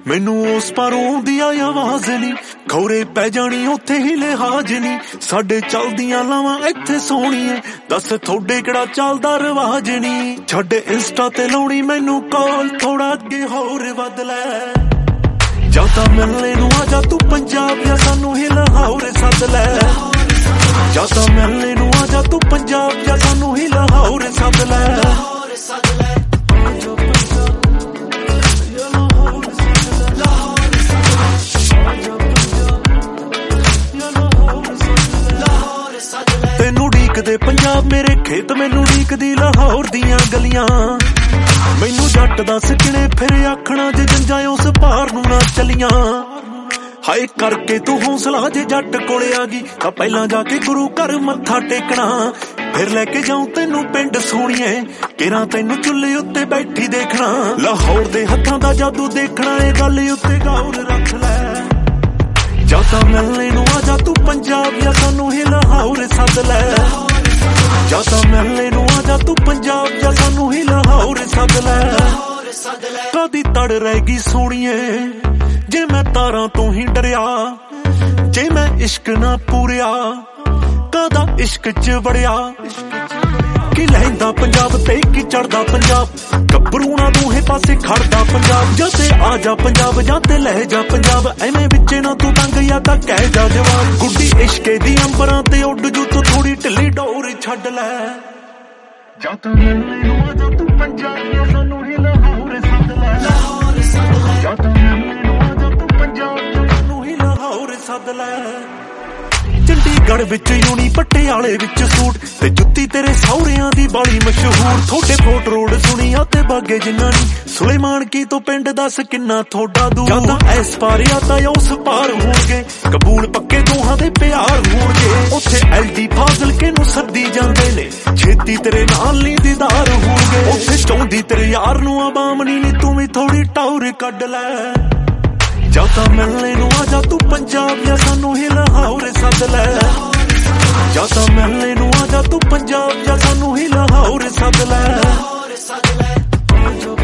मैनू उस पारों दी आवाज नी खौरे पै जानी उत्थे ही लिहाज नी साडे चलदियां लावां इत्थे सोहणीए दस थोड़े केड़ा चलदा रिवाज नी छड्ड इंस्टा ते लाउणी मैनू कॉल थोड़ा अगे होर वध लै जा तां मिलने नूं आ जा तू पंजाब या सानू ही लाहौर सद लै जा तां मिलने नूं आ जा तू पंजाब या सानू ही लाहौर सद लै दे पंजाब मेरे खेत मैनू ढीकदी लाहौर दियां गलियां मैनू जट दस किने फिर आखना जे जंजां उस पार नूं ना चलियां हाय करके तू हौसला जे जट कोले आ गई तां पहलां जाके गुरु घर मत्था टेकना फिर लेके जाऊं तेनू पिंड सोहणीए केरा तेनू चुल्हे उत्ते बैठी देखना लाहौर दे हत्थां दा जादू देखना ए गल उत्ते गौर रख लै जा तां मिलने नूं आ जा तू पंजाब या सानू ही लाहौर सद लै जा तां मिलने नूं आ जा तू पंजाब या सानू ही लाहौर सद लै कदी तड़ रह गई सोहणीए जे मैं तारां तो ही डरिया जे मैं इश्क ना पूरिया कदा इश्क च वड़िया कि लहिंदा पंजाब ते की चढ़दा पंजाब गभरूणा दूहे पासे खड़दा पंजाब जाते आ जा पंजाब जाते लह जा पंजाब एवें विचे ना तू तंग या तां कह जा जवाब गुड्डी इश्के दी अंबरां ते उड जू तू थोड़ी ढिल्ली डोर छड्ड लै जा तां मिलने नूं आ जा तू पंजाब या सानू ही लाहौर सद लै जा तां मिलने नूं आ जा तू पंजाब या सानू ही लाहौर सद लै चंडीगढ़ विच यूनी पटियाले विच सूट ते जुत्ती तेरे सौहरियां दी बाली मशहूर थोड़े फोट रोड सुनिया ते बागे जिन्ना नी सुलेमान की तो पिंड दस किन्ना थोड़ा दूर या तां इस पार या तां उस पार होणगे कबूल पक्के दोहां दे प्यार होणगे उत्थे एलडी फाजिल के नूं सद्दी जांदे ने छेती तेरे नाल नी दीदार होणगे उत्थे चाहुंदी तेरे यार नूं आवाम नी तू भी थोड़ी टौर कढ लै जा तां मिलने नूं आ जा तू पंजाब या सानू ही लाहौर सद लै जा तां मिलने नूं आ जा तू पंजाब या सानू ही लाहौर सद लै